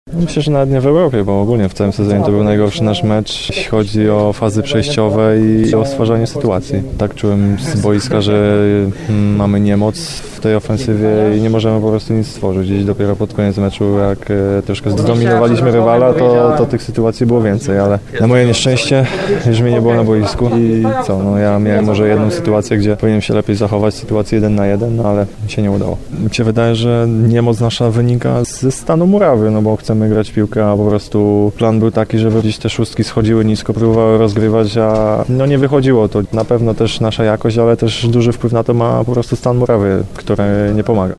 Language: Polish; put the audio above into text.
Myślę, że nawet nie w Europie, bo ogólnie w całym sezonie to był najgorszy nasz mecz, jeśli chodzi o fazy przejściowe i o stwarzanie sytuacji. Tak czułem z boiska, że mamy niemoc w tej ofensywie i nie możemy po prostu nic stworzyć. Gdzieś dopiero pod koniec meczu, jak troszkę zdominowaliśmy rywala, to tych sytuacji było więcej, ale na moje nieszczęście już mnie nie było na boisku i co, no ja miałem może jedną sytuację, gdzie powinienem się lepiej zachować, sytuację 1 na 1, no ale mi się nie udało. Mi się wydaje, że niemoc nasza wynika ze stanu murawy, no bo chcemy grać w piłkę, a po prostu plan był taki, żeby gdzieś te szóstki schodziły nisko, próbowały rozgrywać, a no nie wychodziło. To na pewno też nasza jakość, ale też duży wpływ na to ma po prostu stan murawy, który nie pomaga.